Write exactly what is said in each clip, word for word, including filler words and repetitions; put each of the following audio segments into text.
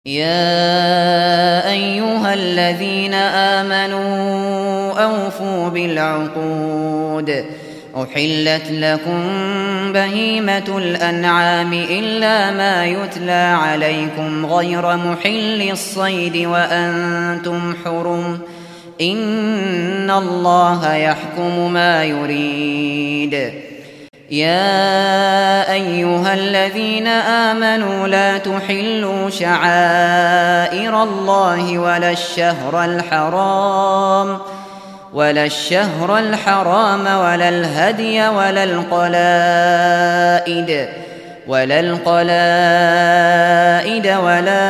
يا أيها الذين آمنوا أوفوا بالعقود أحلت لكم بهيمة الأنعام إلا ما يتلى عليكم غير محل الصيد وأنتم حرم إن الله يحكم ما يريد. يا أيها الذين آمنوا لا تحلوا شعائر الله ولا الشهر الحرام ولا الشهر الحرام ولا الهدي ولا القلائد ولا القلائد ولا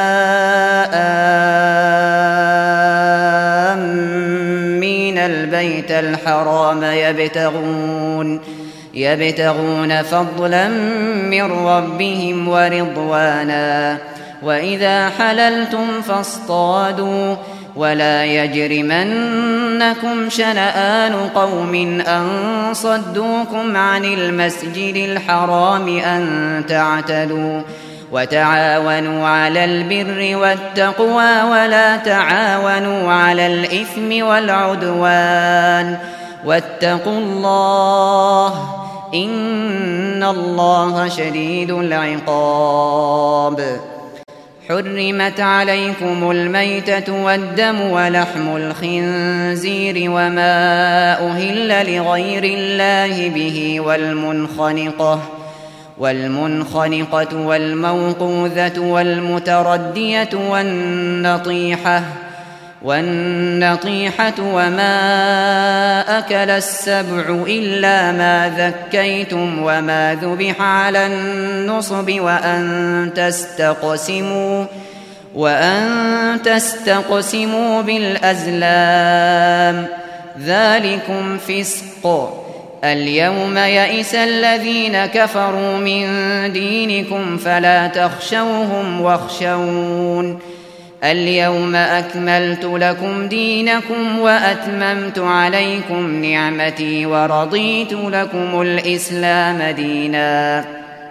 آمين البيت الحرام يبتغون يبتغون فضلا من ربهم ورضوانا وإذا حللتم فاصطادوا ولا يجرمنكم شنآن قوم أن صدوكم عن المسجد الحرام أن تعتدوا وتعاونوا على البر والتقوى ولا تعاونوا على الإثم والعدوان واتقوا الله إن الله شديد العقاب. حرمت عليكم الميتة والدم ولحم الخنزير وما أهل لغير الله به والمنخنقة والمنخنقة والموقوذة والمتردية والنطيحة والنطيحة وما أكل السبع إلا ما ذكيتم وما ذبح على النصب وأن تستقسموا وأن تستقسموا بالأزلام ذلكم فسق. اليوم يئس الذين كفروا من دينكم فلا تخشوهم واخشون اليوم أكملت لكم دينكم وأتممت عليكم نعمتي ورضيت لكم الإسلام دينا.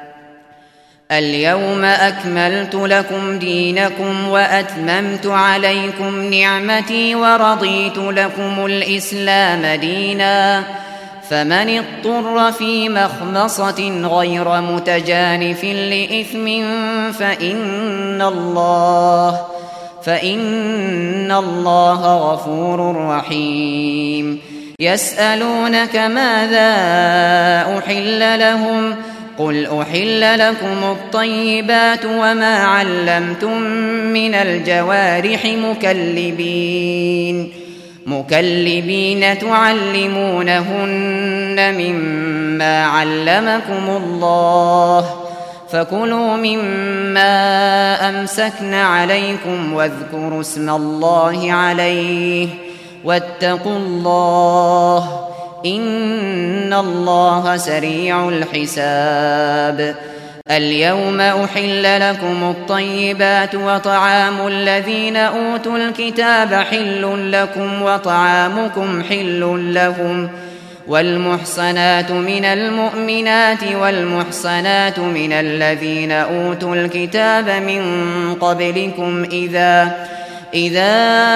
اليوم أكملت لكم دينكم وأتممت عليكم نعمتي ورضيت لكم الإسلام دينا. فمن اضطر في مخمصة غير متجانف لإثم فإن الله فإن الله غفور رحيم. يسألونك ماذا أحل لهم قل أحل لكم الطيبات وما علمتم من الجوارح مكلبين مكلبين تعلمونهن مما علمكم الله فكلوا مما أمسكن عليكم واذكروا اسم الله عليه واتقوا الله إن الله سريع الحساب. اليوم أحل لكم الطيبات وطعام الذين أوتوا الكتاب حل لكم وطعامكم حل لهم والمحصنات من المؤمنات والمحصنات من الذين أوتوا الكتاب من قبلكم إذا إذا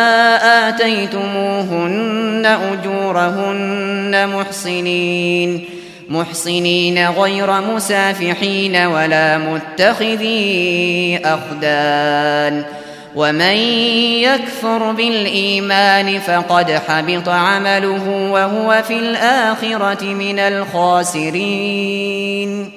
آتيتموهن أجورهن محصنين محصنين غير مسافحين ولا متخذي أخدان ومن يكفر بالإيمان فقد حبط عمله وهو في الآخرة من الخاسرين.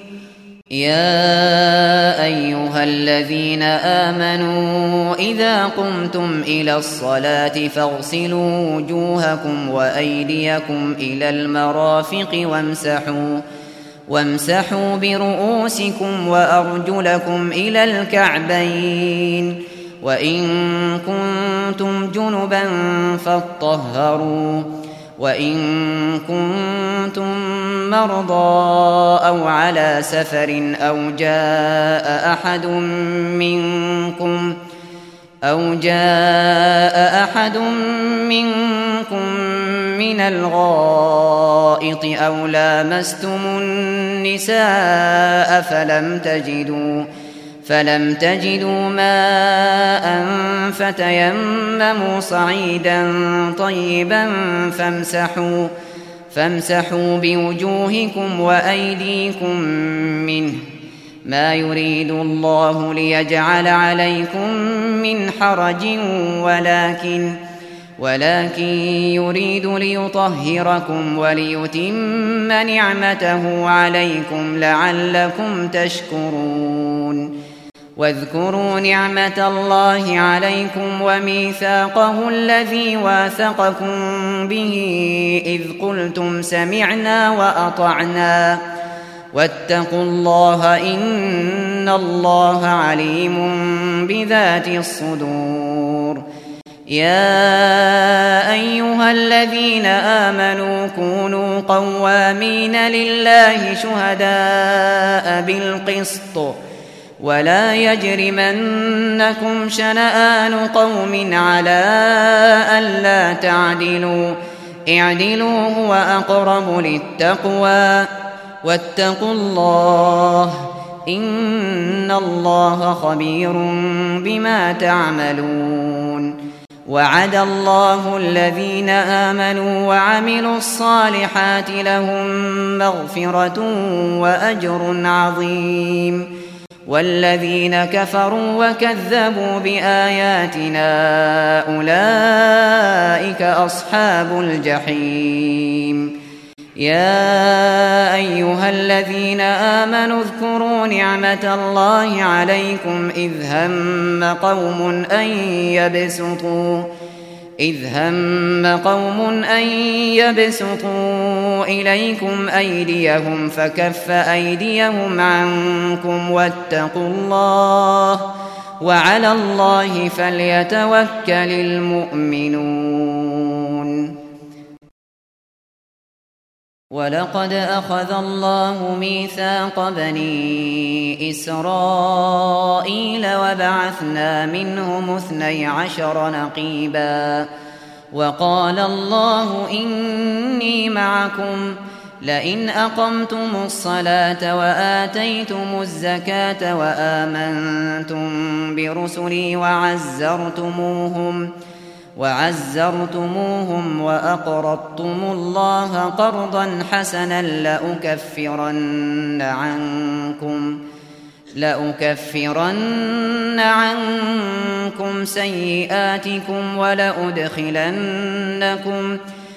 يا أيها الذين آمنوا إذا قمتم إلى الصلاة فاغسلوا وجوهكم وأيديكم إلى المرافق وامسحوا وامسحوا برؤوسكم وأرجلكم إلى الكعبين وإن كنتم جنبا فاطهروا وإن كنتم مرضى أو على سفر أو جاء أحد منكم أو جاء أحد منكم من الغائط أو لامستم النساء فلم تجدوا فلم تجدوا ماء فتيمموا صعيدا طيبا فامسحوا, فامسحوا بوجوهكم وأيديكم منه ما يريد الله ليجعل عليكم من حرج ولكن, ولكن يريد ليطهركم وليتم نعمته عليكم لعلكم تشكرون. واذكروا نعمة الله عليكم وميثاقه الذي واثقكم به إذ قلتم سمعنا وأطعنا واتقوا الله إن الله عليم بذات الصدور. يا أيها الذين آمنوا كونوا قوامين لله شهداء بالقسط ولا يجرمنكم شنآن قوم على ألا تعدلوا اعدلوا هو أقرب للتقوى واتقوا الله إن الله خبير بما تعملون. وعد الله الذين آمنوا وعملوا الصالحات لهم مغفرة وأجر عظيم والذين كفروا وكذبوا بآياتنا أولئك أصحاب الجحيم. يا أيها الذين آمنوا اذكروا نعمة الله عليكم إذ هم قوم أن يبسطوا إذ هم قوم أن يبسطوا إليكم أيديهم فكف أيديهم عنكم واتقوا الله وعلى الله فليتوكل المؤمنون. ولقد أخذ الله ميثاق بني إسرائيل وبعثنا منهم اثني عشر نقيبا وقال الله إني معكم لئن أقمتم الصلاة وآتيتم الزكاة وآمنتم برسلي وعزرتموهم وعزرتموهم وأقرضتم الله قرضا حسنا لأكفرن عنكم لأكفرن عنكم سيئاتكم ولأدخلنكم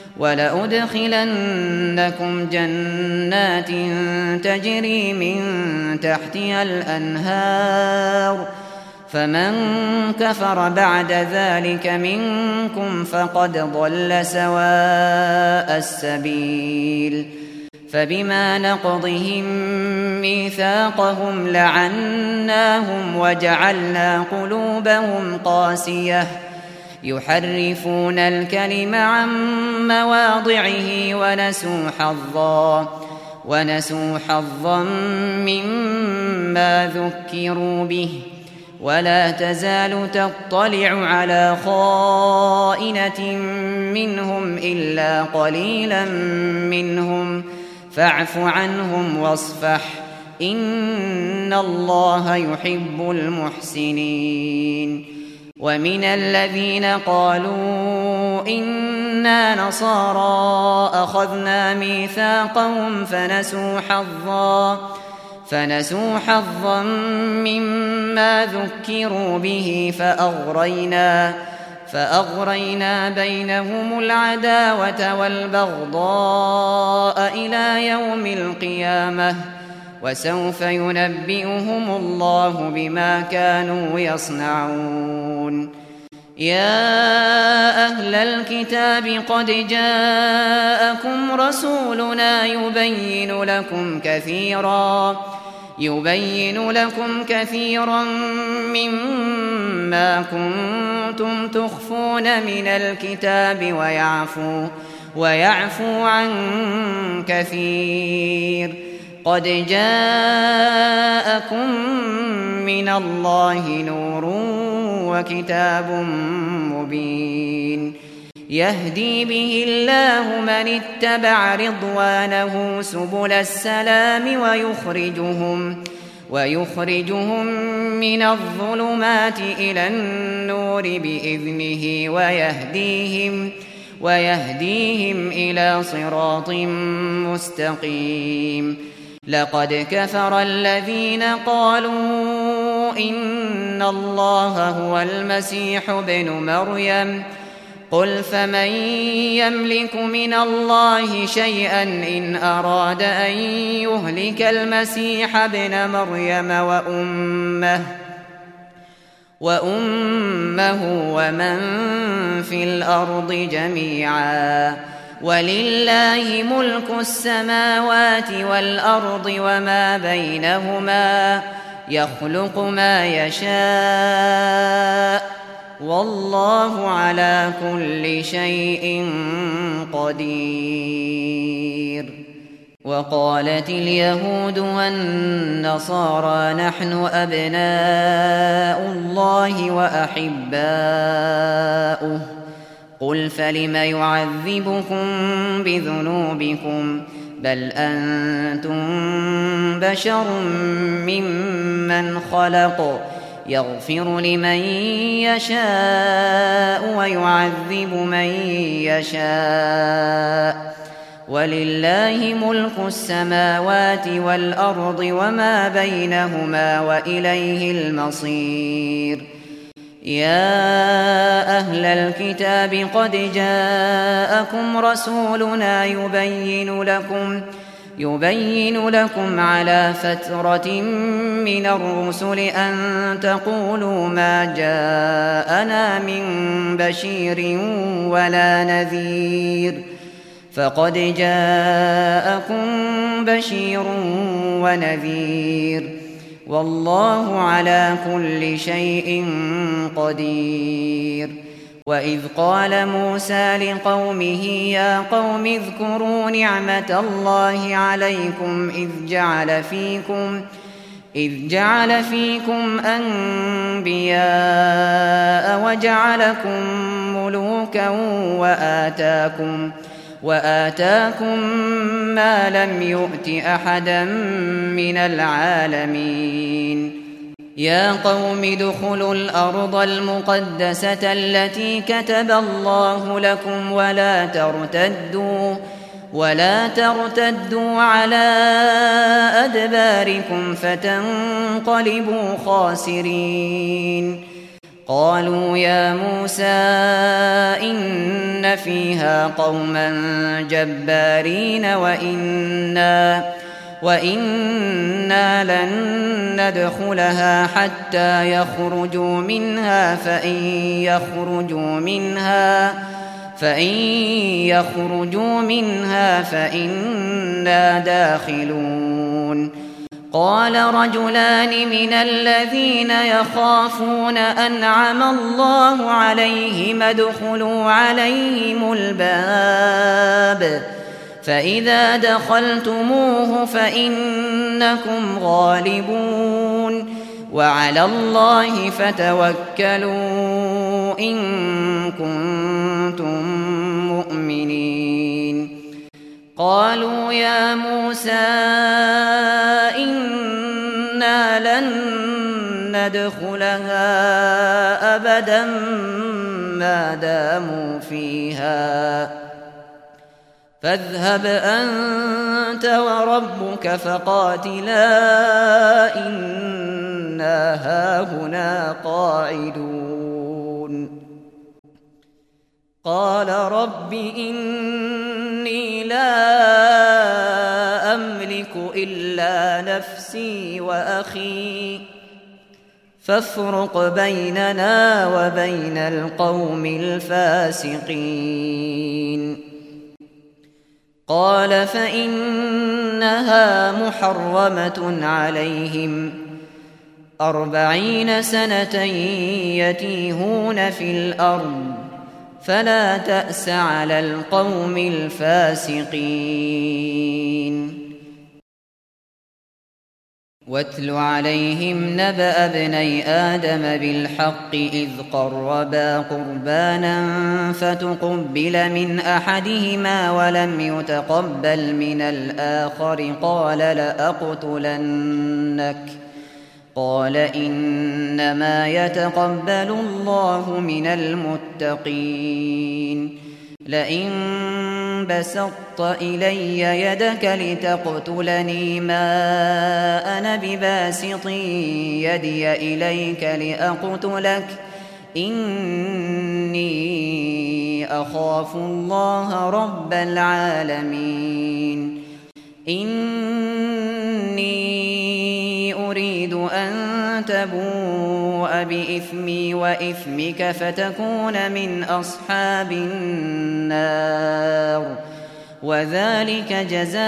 ولأدخلنكم جنات تجري من تحتها الأنهار فمن كفر بعد ذلك منكم فقد ضل سواء السبيل. فبما نقضهم ميثاقهم لعناهم وجعلنا قلوبهم قاسية يحرفون الكلم عن مواضعه ونسوا حظا ونسوا حظا مما ذكروا به ولا تزال تطلع على خائنة منهم إلا قليلا منهم فاعف عنهم واصفح إن الله يحب المحسنين. ومن الذين قالوا إنا نصارى أخذنا ميثاقهم فنسوا حظا فنسوا حظا مما ذكروا به فأغرينا فأغرينا بينهم العداوة والبغضاء إلى يوم القيامة وسوف ينبئهم الله بما كانوا يصنعون. يا أهل الكتاب قد جاءكم رسولنا يبين لكم كثيرا يبين لكم كثيرا مما كنتم تخفون من الكتاب ويعفو ويعفو عن كثير. قد جاءكم من الله نور وكتاب مبين يهدي به الله من اتبع رضوانه سبل السلام ويخرجهم ويخرجهم من الظلمات إلى النور بإذنه ويهديهم, ويهديهم إلى صراط مستقيم. لقد كفر الذين قالوا إن الله هو المسيح ابن مريم قل فمن يملك من الله شيئا إن أراد أن يهلك المسيح ابن مريم وأمه, وأمه ومن في الأرض جميعا ولله ملك السماوات والأرض وما بينهما يخلق ما يشاء والله على كل شيء قدير. وقالت اليهود والنصارى نحن أبناء الله وأحباؤه قل فلم يعذبكم بذنوبكم بل أنتم بشر ممن خلق يغفر لمن يشاء ويعذب من يشاء ولله ملك السماوات والأرض وما بينهما وإليه المصير. يا أهل الكتاب قد جاءكم رسولنا يبين لكم يبين لكم على فترة من الرسل أن تقولوا ما جاءنا من بشير ولا نذير فقد جاءكم بشير ونذير والله على كل شيء قدير. وإذ قال موسى لقومه يا قوم اذكروا نعمة الله عليكم إذ جعل فيكم إذ جعل فيكم أنبياء وجعلكم ملوكا وآتاكم وآتاكم ما لم يؤت أحدا من العالمين. يا قوم ادخلوا الأرض المقدسة التي كتب الله لكم ولا ترتدوا ولا ترتدوا على أدباركم فتنقلبوا خاسرين. قالوا يا موسى إن فيها قوما جبارين وإنا وإنا لن ندخلها حتى يخرجوا منها فإن يخرجوا منها فإن يخرجوا منها فإنا داخلون. قال رجلان من الذين يخافون أنعم الله عليهم ادخلوا عليهم الباب فإذا دخلتموه فإنكم غالبون وعلى الله فتوكلوا إن كنتم مؤمنين. قالوا يا موسى إنا لن ندخلها أبدا ما داموا فيها فاذهب أنت وربك فقاتلا إنا هاهنا قاعدون. قال رب إني لا أملك إلا نفسي وأخي فافرق بيننا وبين القوم الفاسقين. قال فإنها محرمة عليهم أربعين سنة يتيهون في الأرض فلا تأس على القوم الفاسقين. واتل عليهم نبأ ابني آدم بالحق إذ قربا قربانا فتقبل من أحدهما ولم يتقبل من الآخر قال لأقتلنك قال إنما يتقبل الله من المتقين لئن بسطت إلي يدك لتقتلني ما أنا بباسط يدي إليك لأقتلك إني أخاف الله رب العالمين إني أريد أن تبوء بإثمي وإثمك فتكون من أصحاب النار وذلك جزاء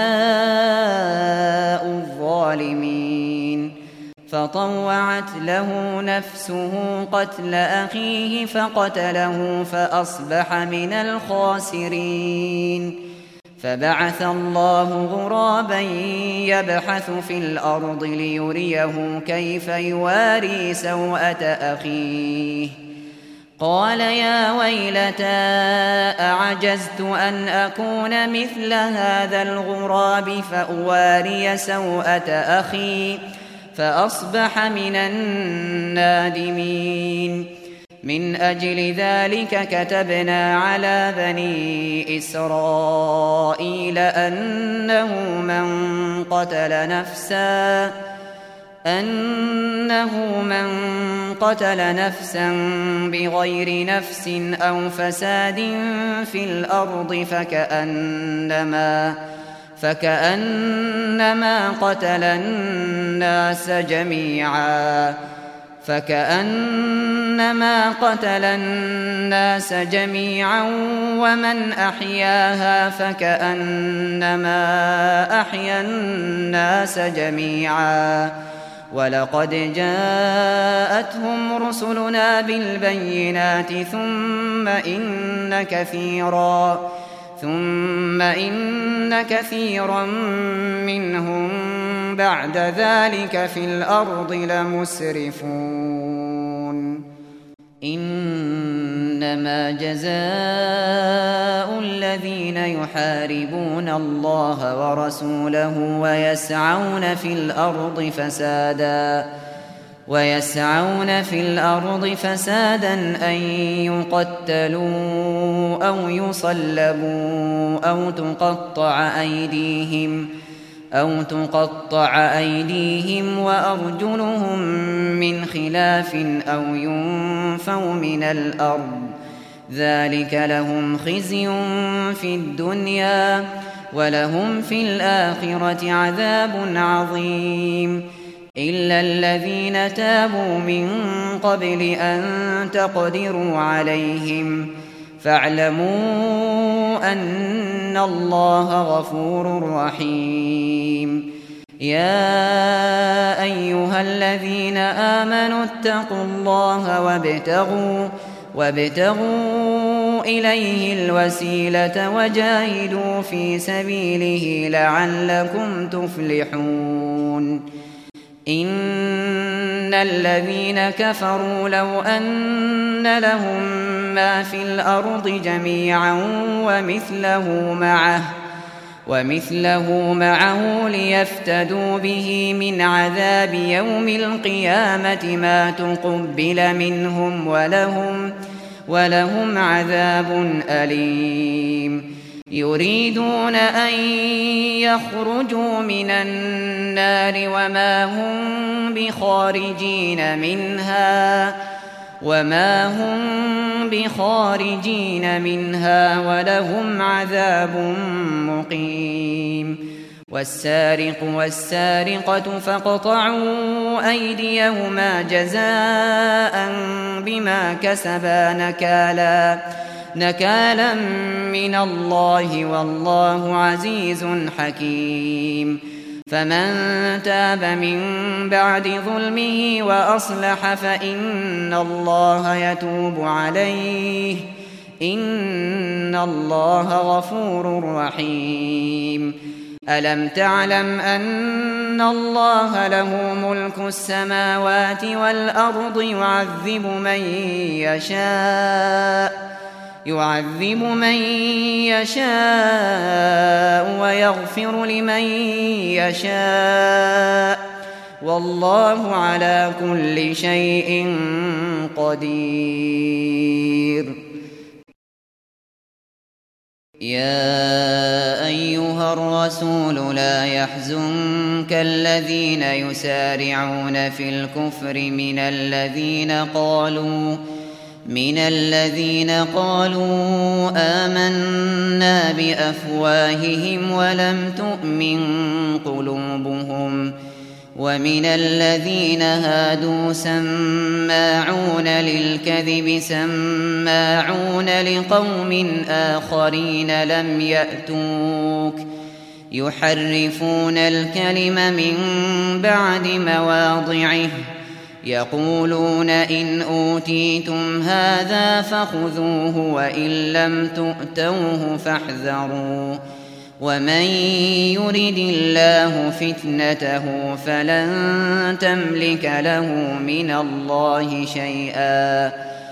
الظالمين فطوعت له نفسه قتل أخيه فقتله فأصبح من الخاسرين فبعث الله غرابا يبحث في الأرض ليريه كيف يواري سوءة أخيه قال يا ويلتى أعجزت أن أكون مثل هذا الغراب فأواري سوءة أخي فأصبح من النادمين من أجل ذلك كتبنا على بني إسرائيل أنه من قتل نفسا أنه من قتل نفسا بغير نفس أو فساد في الأرض فكأنما فكأنما قتل الناس جميعا فكأنما قتل الناس جميعا ومن أحياها فكأنما أحيا الناس جميعا ولقد جاءتهم رسلنا بالبينات ثم إن كثيرا ثم إن كثيرا منهم بعد ذلك في الأرض لمسرفون إنما جزاء الذين يحاربون الله ورسوله ويسعون في الأرض فسادا ويسعون في الأرض فسادا أن يقتلوا أو يصلبوا أو تقطع أيديهم أو تقطع أيديهم وأرجلهم من خلاف أو ينفوا من الأرض ذلك لهم خزي في الدنيا ولهم في الآخرة عذاب عظيم إلا الذين تابوا من قبل أن تقدروا عليهم فاعلموا أن الله غفور رحيم يا أيها الذين آمنوا اتقوا الله وابتغوا وابتغوا إليه الوسيلة وجاهدوا في سبيله لعلكم تفلحون إن الذين كفروا لو أن لهم ما في الأرض جميعا ومثله معه ومثله معه ليفتدوا به من عذاب يوم القيامة ما تقبل منهم ولهم ولهم عذاب أليم يريدون أن يخرجوا من النار وما هم بخارجين منها وما هم بخارجين منها ولهم عذاب مقيم والسارق والسارقة فاقطعوا أيديهما جزاء بما كسبا نكالا نكالا من الله والله عزيز حكيم فمن تاب من بعد ظلمه وأصلح فإن الله يتوب عليه إن الله غفور رحيم ألم تعلم أن الله له ملك السماوات والأرض يعذب من يشاء يعذب من يشاء ويغفر لمن يشاء والله على كل شيء قدير. يا أيها الرسول لا يحزنك الذين يسارعون في الكفر من الذين قالوا من الذين قالوا آمنا بأفواههم ولم تؤمن قلوبهم ومن الذين هادوا سماعون للكذب سماعون لقوم آخرين لم يأتوك يحرفون الكلم من بعد مواضعه يقولون إن أوتيتم هذا فخذوه وإن لم تؤتوه فاحذروا ومن يرد الله فتنته فلن تملك له من الله شيئا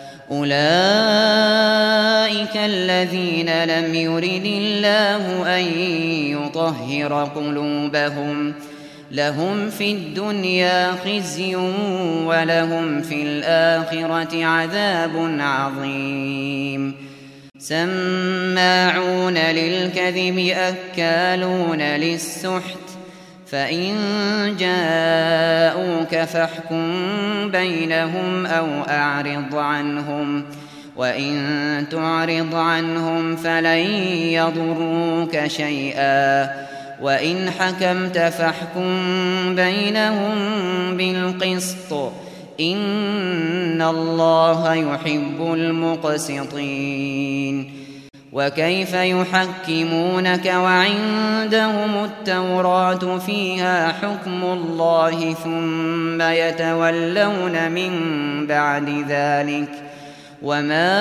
أولئك الذين لم يرد الله أن يطهر قلوبهم لهم في الدنيا خزي ولهم في الآخرة عذاب عظيم سماعون للكذب أكالون للسحت فإن جاءوك فاحكم بينهم أو أعرض عنهم وإن تعرض عنهم فلن يضروك شيئا وإن حكمت فاحكم بينهم بالقسط إن الله يحب المقسطين وكيف يحكمونك وعندهم التوراة فيها حكم الله ثم يتولون من بعد ذلك وما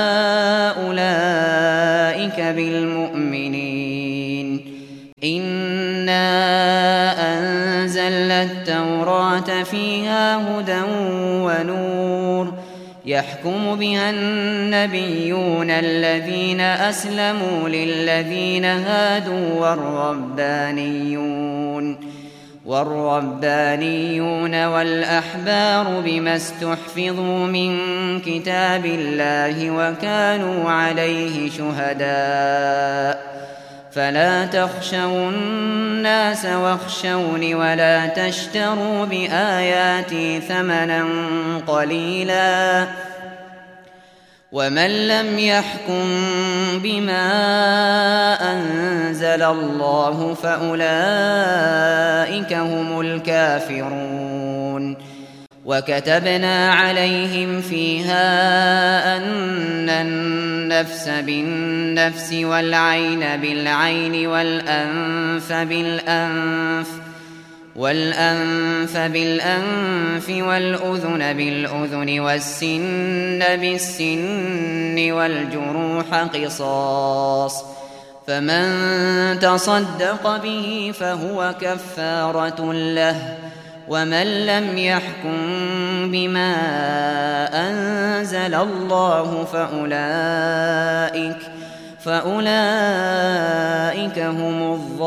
أولئك بالمؤمنين إنا أنزلنا التوراة فيها هدى ونور يحكم بها النبيون الذين أسلموا للذين هادوا والربانيون والربانيون والأحبار بما استحفظوا من كتاب الله وكانوا عليه شهداء فلا تخشوا الناس واخشوني ولا تشتروا بآياتي ثمنا قليلا ومن لم يحكم بما أنزل الله فأولئك هم الكافرون وكتبنا عليهم فيها أن النفس بالنفس والعين بالعين والأنف بالأنف والأنف بالأنف والأذن بالأذن والسن بالسن والجروح قصاص فمن تصدق به فهو كفارة له ومن لم يحكم بما أنزل الله فأولئك فأولئك هم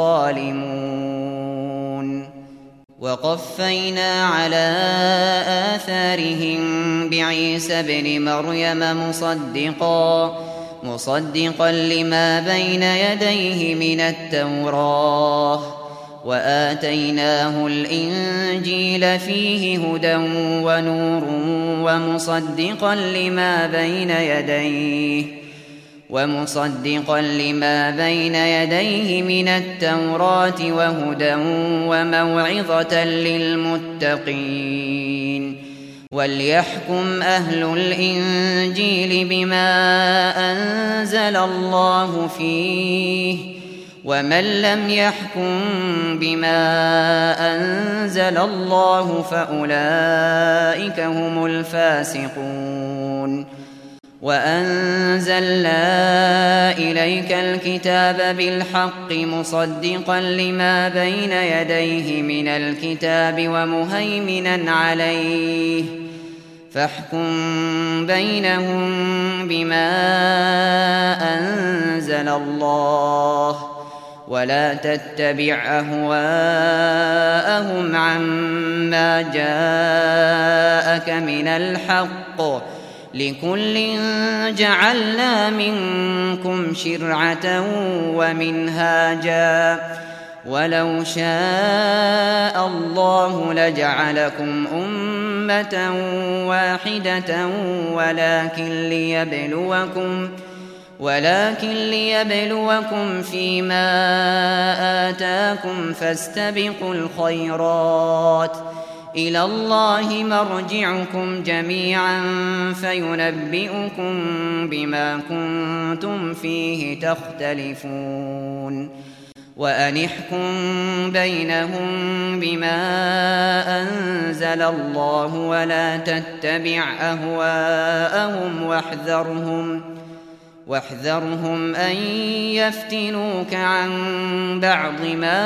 الظالمون وقفينا على آثارهم بعيسى ابن مريم مصدقا مصدقا لما بين يديه من التوراة وآتيناه الإنجيل فيه هدى ونور ومصدقا لما بين يديه ومصدقا لما بين يديه من التوراة وهدى وموعظة للمتقين وليحكم أهل الإنجيل بما أنزل الله فيه ومن لم يحكم بما أنزل الله فأولئك هم الفاسقون وأنزلنا إليك الكتاب بالحق مصدقا لما بين يديه من الكتاب ومهيمنا عليه فاحكم بينهم بما أنزل الله ولا تتبع أهواءهم عما جاءك من الحق، لكل جعلنا منكم شرعة ومنهاجا، ولو شاء الله لجعلكم أمة واحدة ولكن ليبلوكم ولكن ليبلوكم فيما آتاكم، فاستبقوا الخيرات، إلى الله مرجعكم جميعا فينبئكم بما كنتم فيه تختلفون، وأن احكم بينهم بما أنزل الله ولا تتبع أهواءهم واحذرهم واحذرهم أن يفتنوك عن بعض ما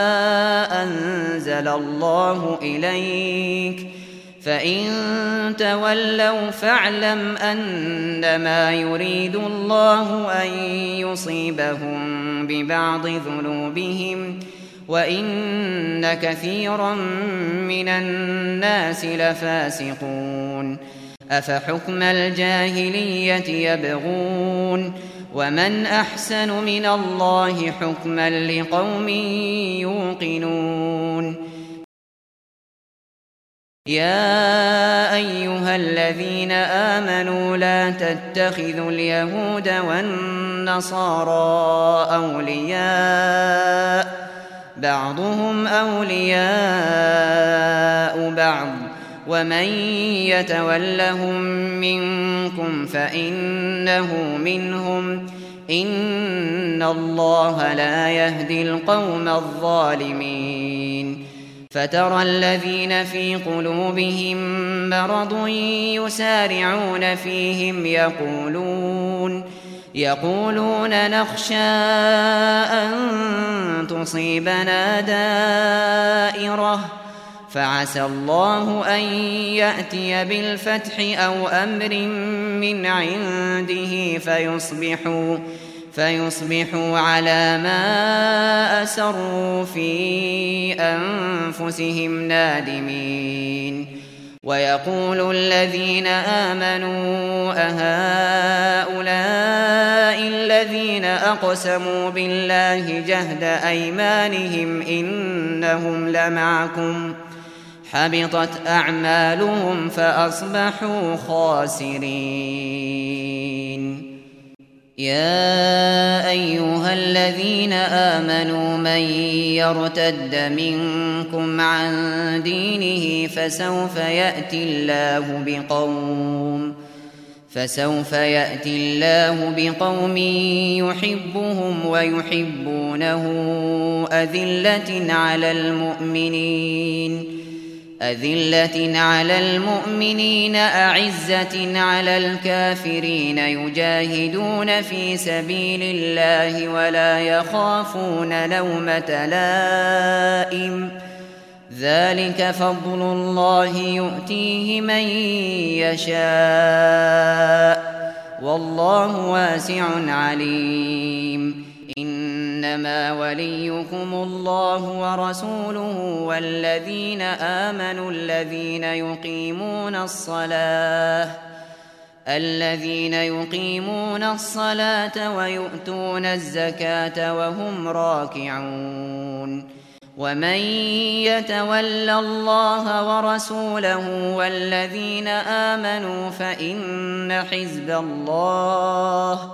أنزل الله إليك، فإن تولوا فاعلم أنما يريد الله أن يصيبهم ببعض ذنوبهم، وإن كثيرا من الناس لفاسقون. أفحكم الجاهلية يبغون، ومن أحسن من الله حكما لقوم يوقنون. يا أيها الذين آمنوا لا تتخذوا اليهود والنصارى أولياء، بعضهم أولياء بعض، ومن يتولهم منكم فإنه منهم، إن الله لا يهدي القوم الظالمين. فترى الذين في قلوبهم مرض يسارعون فيهم يقولون يقولون نخشى أن تصيبنا دائرة، فعسى الله أن يأتي بالفتح أو أمر من عنده فيصبحوا, فيصبحوا على ما أسروا في أنفسهم نادمين. ويقول الذين آمنوا أهؤلاء الذين أقسموا بالله جهد أيمانهم إنهم لمعكم، حبطت أعمالهم فأصبحوا خاسرين. يا أيها الذين آمنوا من يرتد منكم عن دينه فسوف يأتي الله بقوم فسوف يأتي الله بقوم يحبهم ويحبونه أذلة على المؤمنين أذلة على المؤمنين أعزة على الكافرين يجاهدون في سبيل الله ولا يخافون لومة لائم، ذلك فضل الله يؤتيه من يشاء والله واسع عليم. إنما وليكم الله ورسوله والذين آمنوا الذين يقيمون الصلاة الذين يقيمون الصلاة ويؤتون الزكاة وهم راكعون. ومن يتول الله ورسوله والذين آمنوا فإن حزب الله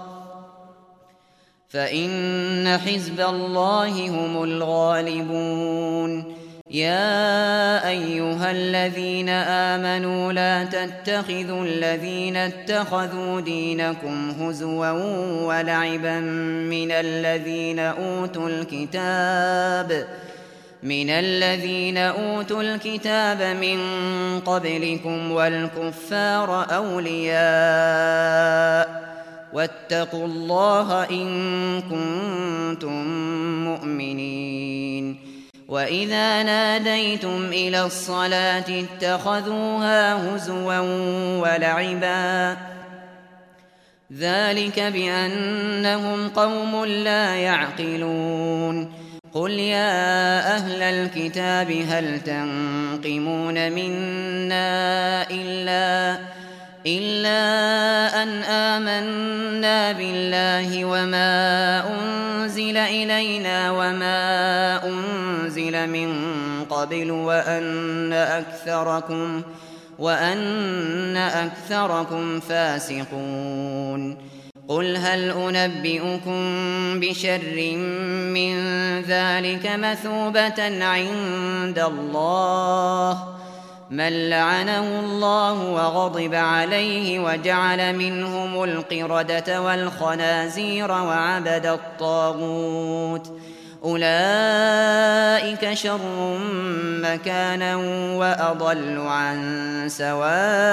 فإن حزب الله هم الغالبون. يا أيها الذين آمنوا لا تتخذوا الذين اتخذوا دينكم هزوا ولعبا من الذين أوتوا الكتاب من الذين أوتوا الكتاب من قبلكم والكفار أولياء، واتقوا الله إن كنتم مؤمنين. وإذا ناديتم إلى الصلاة اتخذوها هزوا ولعبا، ذلك بأنهم قوم لا يعقلون قل يا أهل الكتاب هل تنقمون منا إلا إلا أن آمنا بالله وما أنزل إلينا وما أنزل من قبل وأن أكثركم وأن أكثركم فاسقون قل هل أنبئكم بشر من ذلك مثوبة عند الله من لعنه الله وغضب عليه وجعل منهم القردة والخنازير وعبد الطاغوت أولئك شر مكانا وأضل عن سواء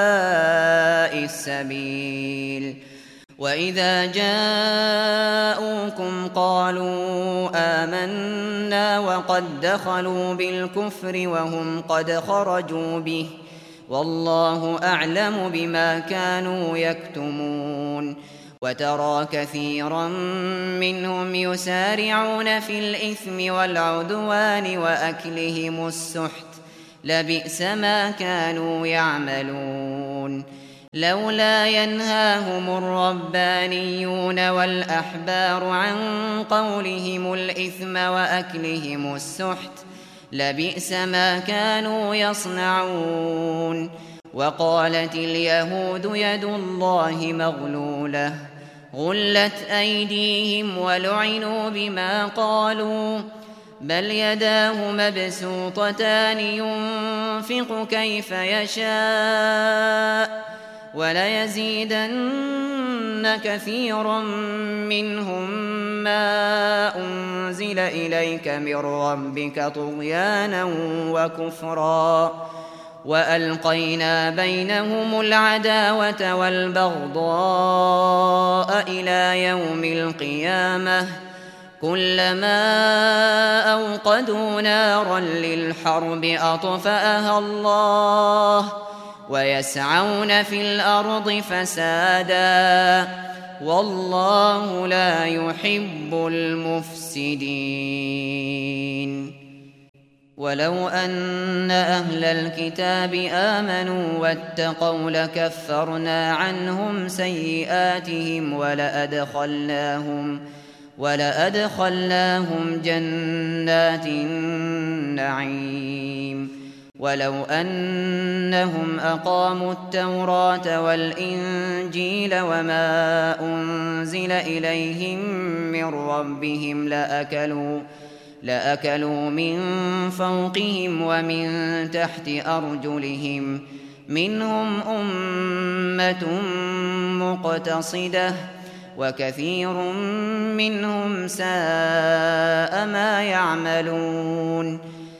السبيل وإذا جاءوكم قالوا آمنا وقد دخلوا بالكفر وهم قد خرجوا به والله أعلم بما كانوا يكتمون وترى كثيرا منهم يسارعون في الإثم والعدوان وأكلهم السحت لبئس ما كانوا يعملون لولا ينهاهم الربانيون والأحبار عن قولهم الإثم وأكلهم السحت لبئس ما كانوا يصنعون وقالت اليهود يد الله مغلولة غلت أيديهم ولعنوا بما قالوا بل يداه مبسوطتان ينفق كيف يشاء وليزيدن كثيرا منهم ما أنزل إليك من ربك طغيانا وكفرا وألقينا بينهم العداوة والبغضاء إلى يوم القيامة كلما أوقدوا نارا للحرب أطفأها الله ويسعون في الأرض فسادا والله لا يحب المفسدين ولو أن أهل الكتاب آمنوا واتقوا لكفرنا عنهم سيئاتهم ولأدخلناهم ولأدخلناهم جنات النعيم ولو أنهم أقاموا التوراة والإنجيل وما أنزل إليهم من ربهم لأكلوا لأكلوا من فوقهم ومن تحت أرجلهم منهم أمة مقتصدة وكثير منهم ساء ما يعملون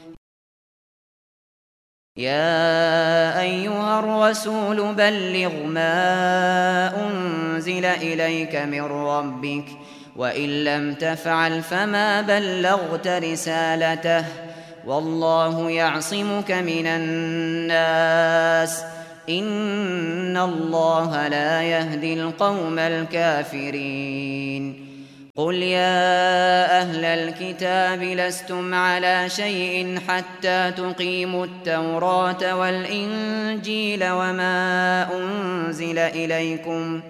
يا أيها الرسول بلغ ما أنزل إليك من ربك وإن لم تفعل فما بلغت رسالته والله يعصمك من الناس إن الله لا يهدي القوم الكافرين قل يا أهل الكتاب لستم على شيء حتى تقيموا التوراة والإنجيل وما أنزل إليكم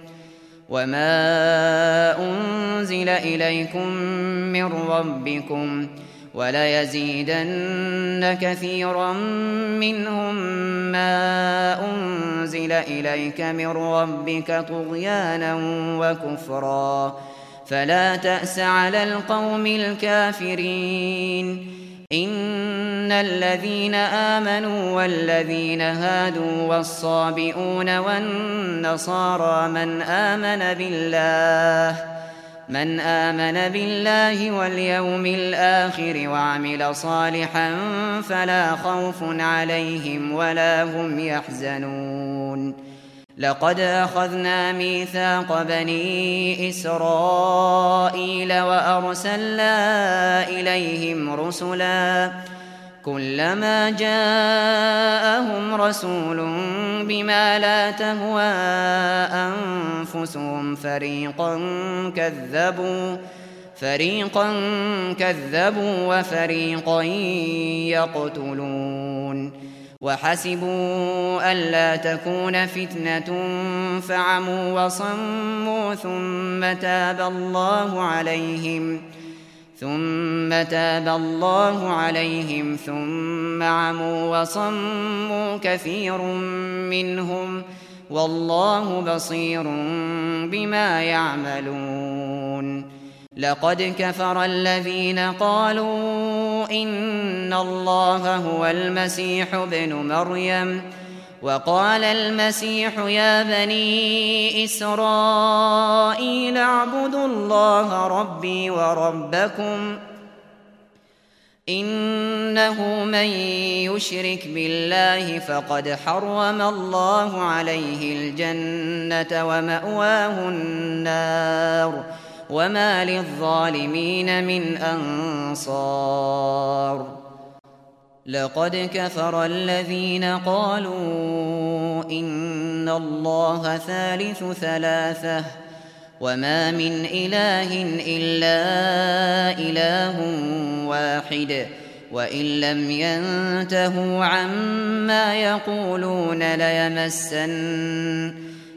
وما أنزل إليكم من ربكم وليزيدن كثيرا منهم ما أنزل إليك من ربك طغيانا وكفرا فلا تأس على القوم الكافرين إن الذين آمنوا والذين هادوا والصابئون والنصارى من آمن بالله من آمن بالله واليوم الآخر وعمل صالحا فلا خوف عليهم ولا هم يحزنون لقد أخذنا ميثاق بني إسرائيل وأرسلنا إليهم رسلا كلما جاءهم رسول بما لا تهوى أنفسهم فريقا كذبوا فريقا كذبوا وفريقا يقتلون وحسبوا ألا تكون فتنة فعموا وصموا ثم تاب الله عليهم ثم تاب الله عليهم ثم عموا وصموا كثير منهم والله بصير بما يعملون لقد كفر الذين قالوا إن الله هو المسيح ابن مريم وقال المسيح يا بني إسرائيل اعبدوا الله ربي وربكم إنه من يشرك بالله فقد حرم الله عليه الجنة ومأواه النار وما للظالمين من أنصار لقد كفر الذين قالوا إن الله ثالث ثلاثة وما من إله إلا إله واحد وإن لم ينتهوا عما يقولون ليمسن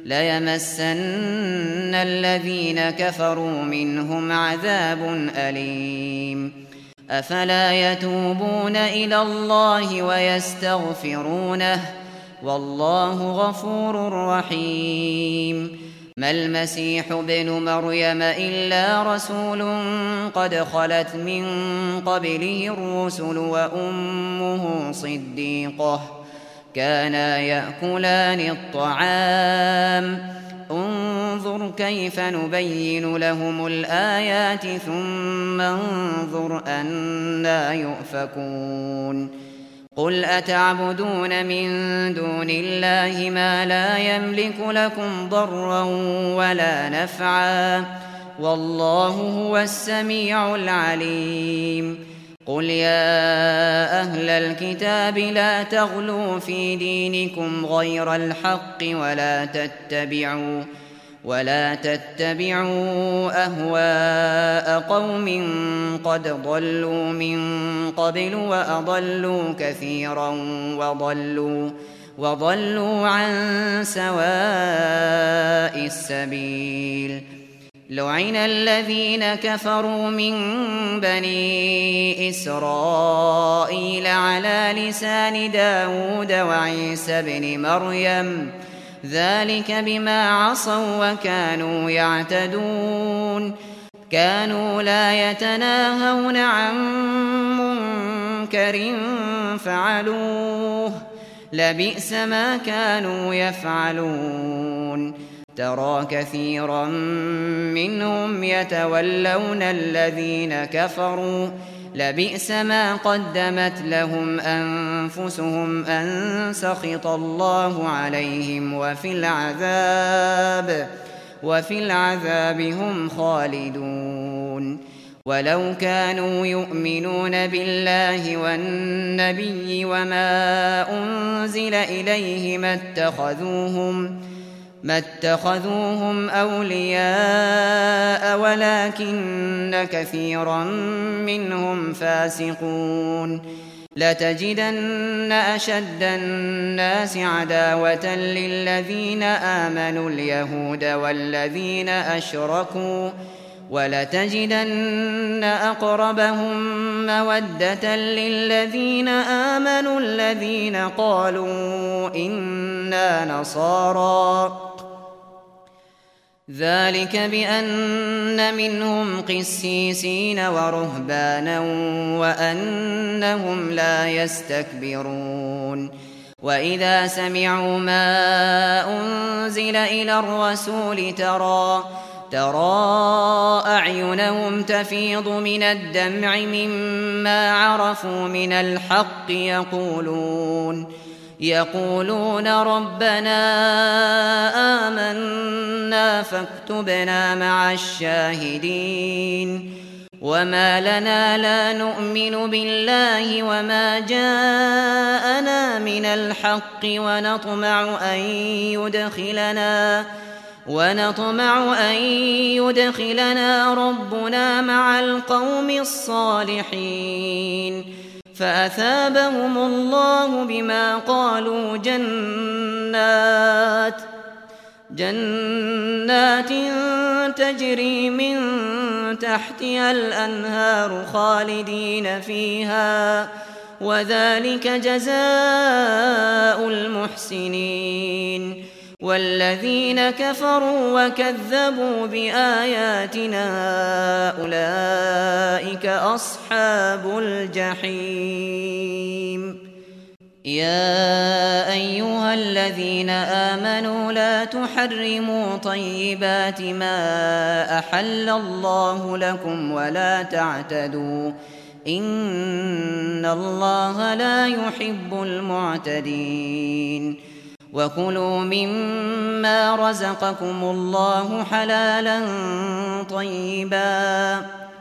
ليمسن الذين كفروا منهم عذاب أليم أفلا يتوبون إلى الله ويستغفرونه والله غفور رحيم ما المسيح ابن مريم إلا رسول قد خلت من قبله الرسل وأمه صديقة كانا يأكلان الطعام انظر كيف نبين لهم الآيات ثم انظر أنى يؤفكون قل أتعبدون من دون الله ما لا يملك لكم ضرا ولا نفعا والله هو السميع العليم قل يا أهل الكتاب لا تغلوا في دينكم غير الحق ولا تتبعوا ولا تتبعوا أهواء قوم قد ضلوا من قبل وأضلوا كثيرا وضلوا وضلوا عن سواء السبيل لعن الذين كفروا من بني إسرائيل على لسان داود وعيسى بن مريم ذلك بما عصوا وكانوا يعتدون كانوا لا يتناهون عن منكر فعلوه لبئس ما كانوا يفعلون ترى كثيرا منهم يتولون الذين كفروا لبئس ما قدمت لهم أنفسهم أن سخط الله عليهم وفي العذاب وفي العذاب هم خالدون ولو كانوا يؤمنون بالله والنبي وما أنزل إليه ما اتخذوهم ما اتخذوهم أولياء ولكن كثيرا منهم فاسقون لتجدن أشد الناس عداوة للذين آمنوا اليهود والذين أشركوا ولتجدن أقربهم مودة للذين آمنوا الذين قالوا إنا نصارى ذلك بأن منهم قسيسين ورهبانا وأنهم لا يستكبرون وإذا سمعوا ما أنزل إلى الرسول ترى ترى أعينهم تفيض من الدمع مما عرفوا من الحق يقولون يقولون ربنا آمنا فاكتبنا مع الشاهدين وما لنا لا نؤمن بالله وما جاءنا من الحق ونطمع أن يدخلنا ونطمع أن يدخلنا ربنا مع القوم الصالحين فأثابهم الله بما قالوا جنات جنات تجري من تحتها الأنهار خالدين فيها وذلك جزاء المحسنين والذين كفروا وكذبوا بآياتنا أولئك أصحاب الجحيم يا أيها الذين آمنوا لا تحرموا طيبات ما أحل الله لكم ولا تعتدوا إن الله لا يحب المعتدين وكلوا مما رزقكم الله حلالا طيبا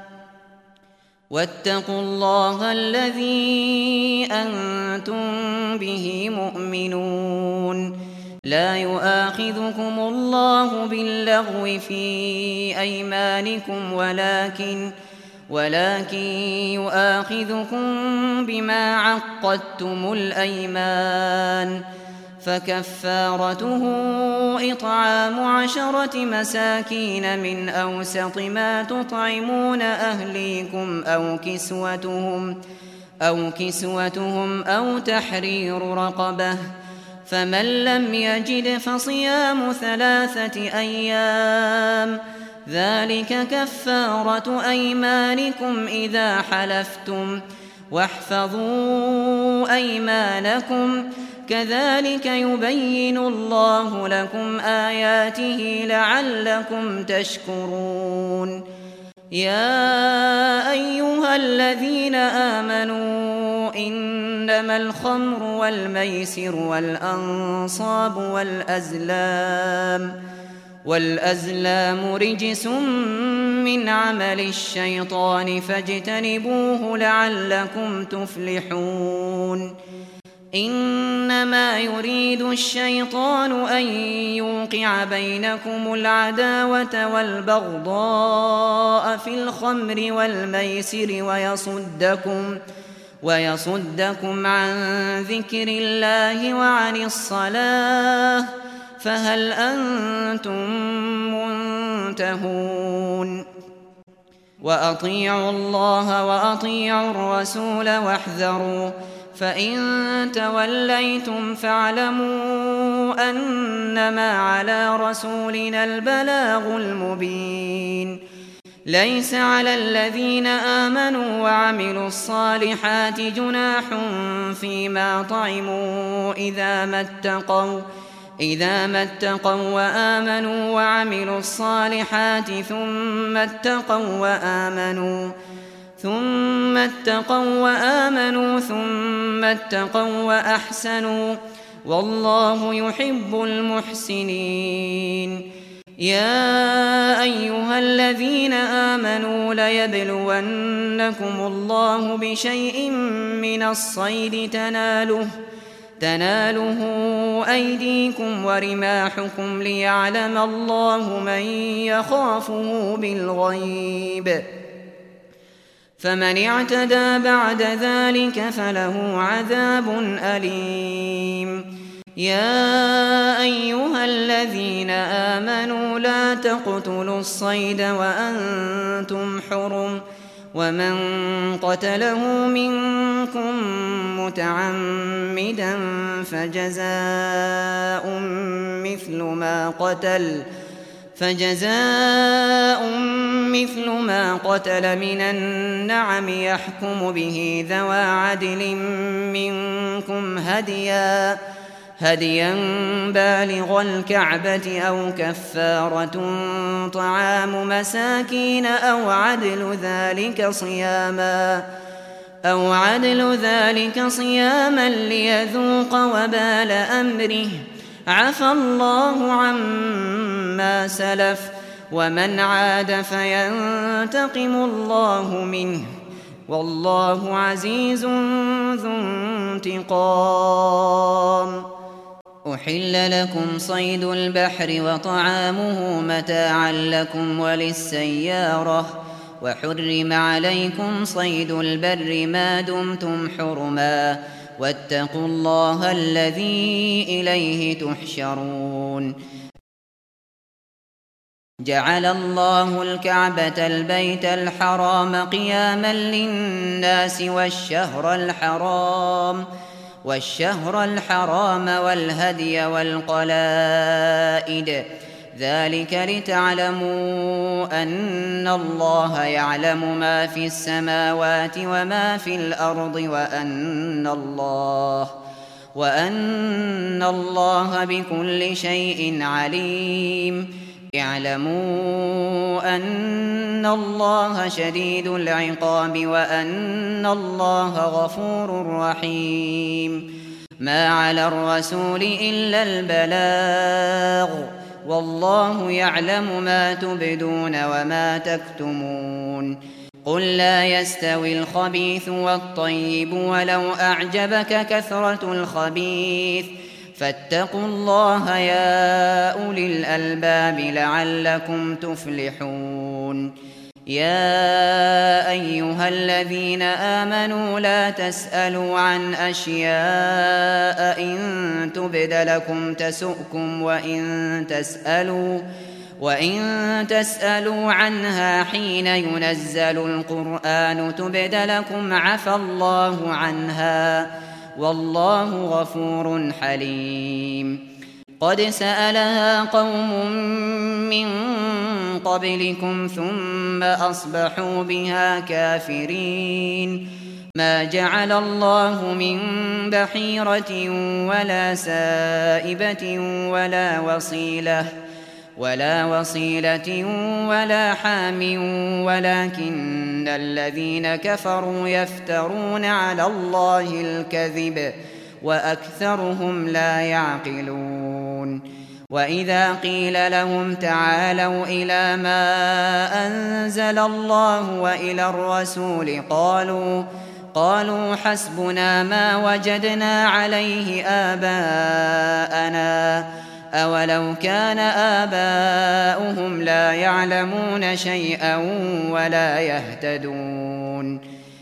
واتقوا الله الذي أنتم به مؤمنون لا يؤاخذكم الله باللغو في أيمانكم ولكن ولكن يؤاخذكم بما عقدتم الأيمان فكفارته إطعام عشرة مساكين من أوسط ما تطعمون أهليكم أو كسوتهم أو كسوتهم أو تحرير رقبة فمن لم يجد فصيام ثلاثة أيام ذلك كفارة أيمانكم إذا حلفتم واحفظوا أيمانكم كذلك يبين الله لكم آياته لعلكم تشكرون يا أيها الذين آمنوا إنما الخمر والميسر والأنصاب والأزلام والأزلام رجس من عمل الشيطان فاجتنبوه لعلكم تفلحون إنما يريد الشيطان أن يوقع بينكم العداوة والبغضاء في الخمر والميسر ويصدكم ويصدكم عن ذكر الله وعن الصلاة فهل أنتم منتهون وأطيعوا الله وأطيعوا الرسول واحذروا فإن توليتم فاعلموا أنما على رسولنا البلاغ المبين ليس على الذين آمنوا وعملوا الصالحات جناح فيما طعموا إذا ما اتقوا إذا ما اتقوا وآمنوا وعملوا الصالحات ثم اتقوا وآمنوا ثم اتقوا وآمنوا ثم اتقوا وأحسنوا والله يحب المحسنين يا أيها الذين آمنوا ليبلونكم الله بشيء من الصيد تناله تناله أيديكم ورماحكم ليعلم الله من يخافه بالغيب فمن اعتدى بعد ذلك فله عذاب أليم يا أيها الذين آمنوا لا تقتلوا الصيد وأنتم حرم ومن قتله منكم متعمدا فجزاء مثل ما قتل فجزاء مثل ما قتل من النعم يحكم به ذوى عدل منكم هديا هديا بالغ الكعبة أو كفارة طعام مساكين أو عدل ذلك صياما أو عدل ذلك صياما ليذوق وبال أمره عفى الله عما سلف ومن عاد فينتقم الله منه والله عزيز ذو انتقام. أحل لكم صيد البحر وطعامه متاعا لكم وللسيارة وحرم عليكم صيد البر ما دمتم حرما واتقوا الله الذي إليه تحشرون. جعل الله الكعبة البيت الحرام قياما للناس والشهر الحرام والشهر الحرام والهدي والقلائد ذلك لتعلموا أن الله يعلم ما في السماوات وما في الأرض وأن الله وأن الله بكل شيء عليم. اعلموا أن الله شديد العقاب وأن الله غفور رحيم. ما على الرسول إلا البلاغ والله يعلم ما تبدون وما تكتمون. قل لا يستوي الخبيث والطيب ولو أعجبك كثرة الخبيث فاتقوا الله يا أولي الألباب لعلكم تفلحون. يا أيها الذين آمنوا لا تسألوا عن أشياء إن تبد لكم تسؤكم وإن تسألوا وإن تسألوا عنها حين ينزل القرآن تبد لكم عفى الله عنها والله غفور حليم. قد سألها قوم من قبلكم ثم أصبحوا بها كافرين. ما جعل الله من بحيرة ولا سائبة ولا وصيلة ولا وصيلة ولا حام ولكن الذين كفروا يفترون على الله الكذب وأكثرهم لا يعقلون. وإذا قيل لهم تعالوا إلى ما أنزل الله وإلى الرسول قالوا قالوا حسبنا ما وجدنا عليه آباءنا أولو كان آباؤهم لا يعلمون شيئا ولا يهتدون.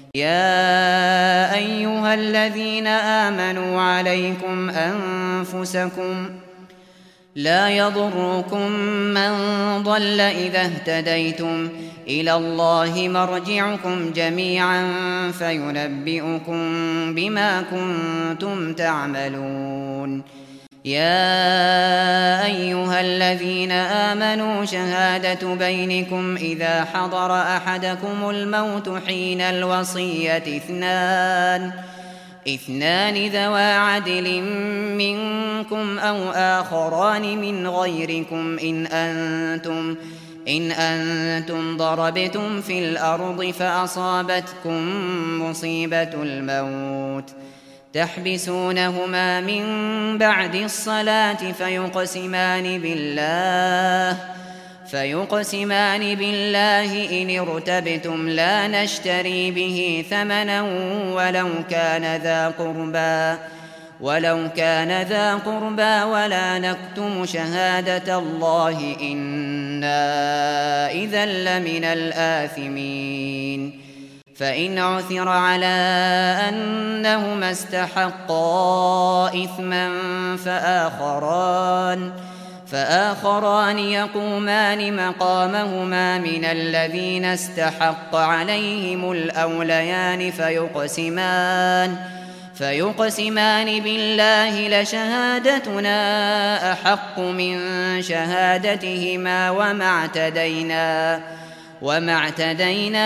يا أيها الذين آمنوا عليكم أنفسكم لا يضركم من ضل إذا اهتديتم إلى الله مرجعكم جميعا فينبئكم بما كنتم تعملون. يا أيها الذين آمنوا شهادة بينكم إذا حضر أحدكم الموت حين الوصية اثنان اثنان ذوى عدل منكم أو آخران من غيركم إن أنتم إن أنتم ضربتم في الأرض فأصابتكم مصيبة الموت تحبسونهما من بعد الصلاة فيقسمان بالله فيقسمان بالله إن ارتبتم لا نشتري به ثمنا ولو كان ذا قربى ولو كان ذا قربى ولا نكتم شهادة الله إنا إذا لمن الآثمين. فإن عثر على أنهما استحقا إثما فآخران فآخران يقومان مقامهما من الذين استحق عليهم الأوليان فيقسمان فيقسمان بالله لشهادتنا أحق من شهادتهما وما اعتدينا وما اعتدينا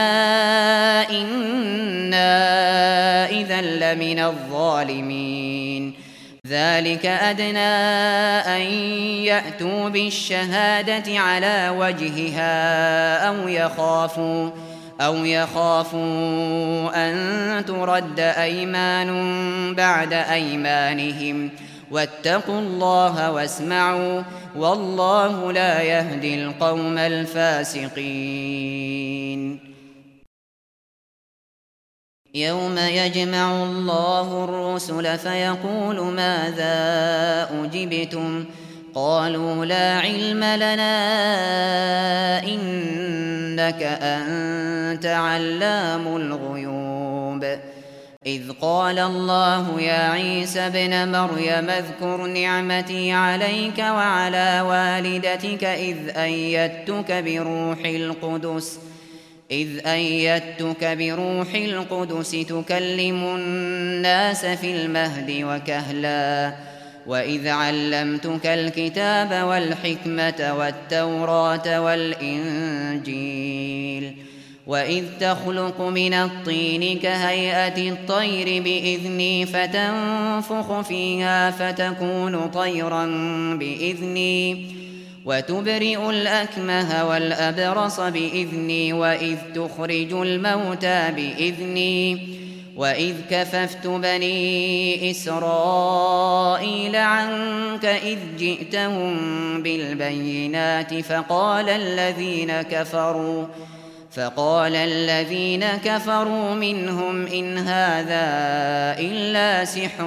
إنا إذا لمن الظالمين. ذلك أدنى أن يأتوا بالشهادة على وجهها أو يخافوا أو يخافوا أن ترد أيمان بعد أيمانهم واتقوا الله واسمعوا والله لا يهدي القوم الفاسقين يوم يجمع الله الرسل فيقول ماذا أجبتم قالوا لا علم لنا إنك أنت علام الغيوب إذ قال الله يا عيسى ابن مريم اذكر نعمتي عليك وعلى والدتك إذ أيدتك بروح القدس إذ أيدتك بروح القدس تكلم الناس في المهد وكهلا وإذ علمتك الكتاب والحكمة والتوراة والإنجيل وإذ تخلق من الطين كهيئة الطير بإذني فتنفخ فيها فتكون طيرا بإذني وتبرئ الأكمه والأبرص بإذني وإذ تخرج الموتى بإذني وإذ كففت بني إسرائيل عنك إذ جئتهم بالبينات فقال الذين كفروا فقال الذين كفروا منهم إن هذا إلا سحر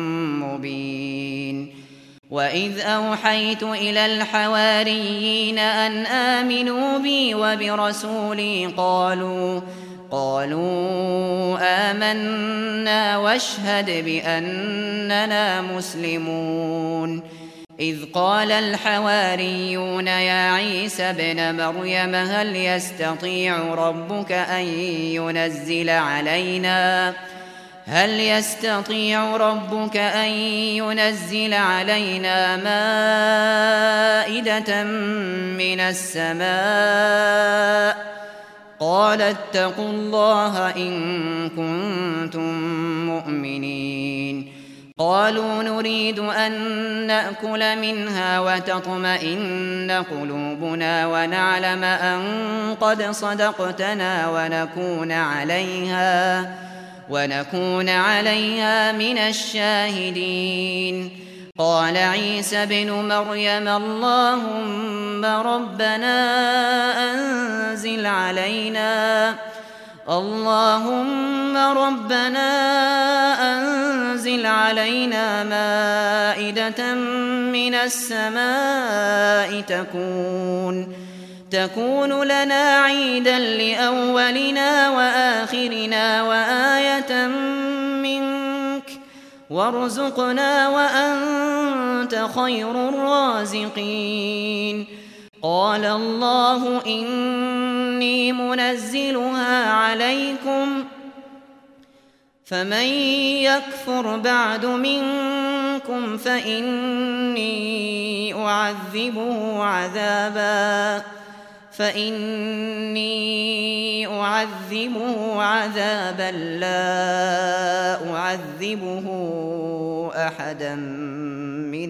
مبين وإذ أوحيت إلى الحواريين أن آمنوا بي وبرسولي قالوا قالوا آمنا واشهد بأننا مسلمون إذ قال الحواريون يا عيسى ابن مريم هل يستطيع ربك أن ينزل علينا هل يستطيع ربك أن ينزل علينا مائدة من السماء قال اتقوا الله إن كنتم مؤمنين قالوا نريد أن نأكل منها وتطمئن قلوبنا ونعلم أن قد صدقتنا ونكون عليها ونكون عليها من الشاهدين قال عيسى ابن مريم اللهم ربنا أنزل علينا اللهم ربنا أنزل علينا مائدة من السماء تكون تكون لنا عيدا لأولنا وآخرنا وآية منك وارزقنا وأنت خير الرازقين قال الله إني منزلها عليكم فمن يكفر بعد منكم فإني أعذبه عذابا فإني أعذبه عذابا لا أعذبه أحدا من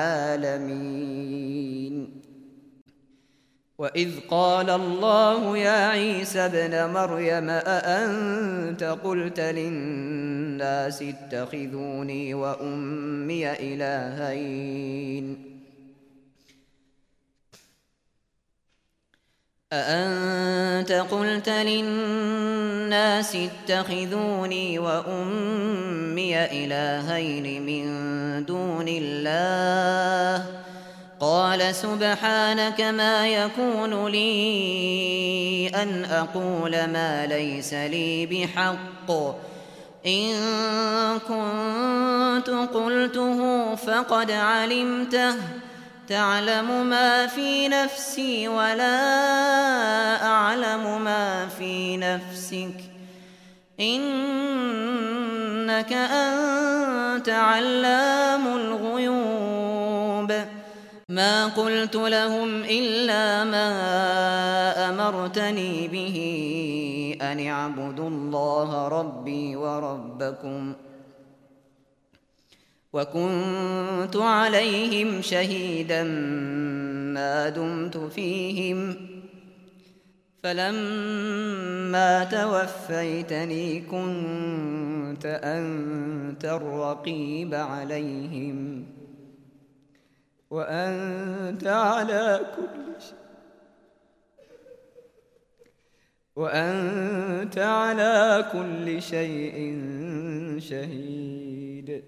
العالمين وإذ قال الله يا عيسى ابن مريم أأنت قلت للناس اتخذوني وأمي إلهين أأنت قلت للناس اتخذوني وأمي إلهين من دون الله قال سبحانك ما يكون لي أن أقول ما ليس لي بحق إن كنت قلته فقد علمته تعلم ما في نفسي ولا أعلم ما في نفسك إنك أنت علام الغيوب ما قلت لهم إلا ما أمرتني به أن اعبدوا الله ربي وربكم وكنت عليهم شهيدا ما دمت فيهم فلما توفيتني كنت أنت الرقيب عليهم وأنت على كل شيء وأنت على كل شيء شهيد.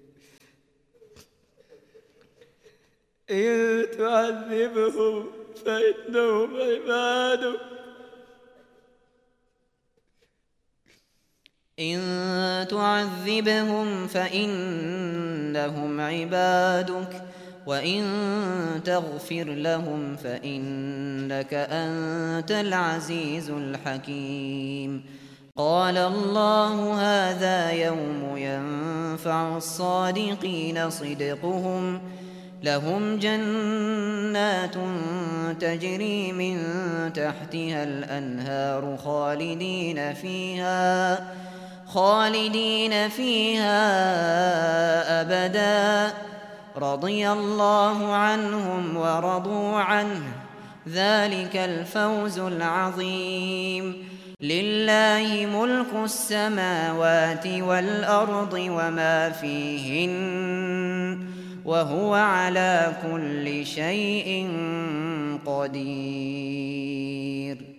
إن تعذبهم فإنهم عبادك إن تعذبهم فإنهم عبادك وإن تغفر لهم فإنك أنت العزيز الحكيم. قال الله هذا يوم ينفع الصادقين صدقهم لهم جنات تجري من تحتها الأنهار خالدين فيها خالدين فيها أبدا رضي الله عنهم ورضوا عنه ذلك الفوز العظيم. لله ملك السماوات والأرض وما فيهن وهو على كل شيء قدير.